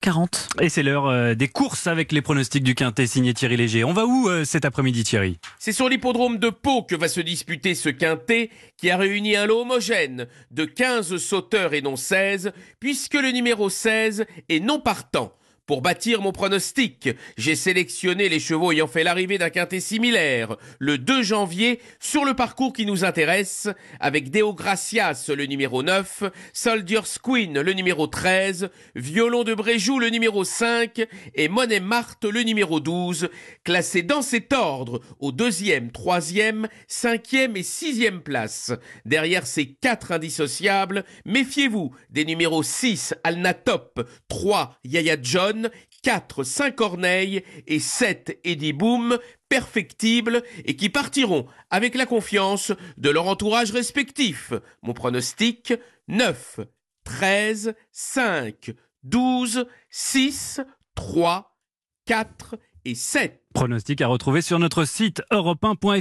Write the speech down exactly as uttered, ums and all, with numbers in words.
quarante. Et c'est l'heure euh, des courses avec les pronostics du Quintet signé Thierry Léger. On va où euh, cet après-midi, Thierry ? C'est sur l'hippodrome de Pau que va se disputer ce quintet qui a réuni un lot homogène de quinze sauteurs et non seize, puisque le numéro seize est non partant. Pour bâtir mon pronostic, j'ai sélectionné les chevaux ayant fait l'arrivée d'un quintet similaire le deux janvier sur le parcours qui nous intéresse, avec Deo Gracias le numéro neuf, Soldier's Queen le numéro treize, Violon de Bréjou le numéro cinq et Monet Marthe le numéro douze, classés dans cet ordre aux deuxième, troisième, cinquième et sixième place. Derrière ces quatre indissociables, méfiez-vous des numéros six Alnatop, trois Yaya John, quatre Saint-Corneille et sept Eddie Boom, perfectibles et qui partiront avec la confiance de leur entourage respectif. Mon pronostic, neuf, treize, cinq, douze, six, trois, quatre et sept. Pronostic à retrouver sur notre site europe un point f r.